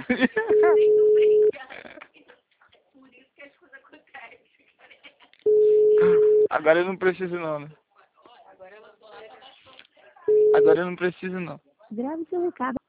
Agora eu não preciso não, né? Agora eu não preciso não. Grave seu recado.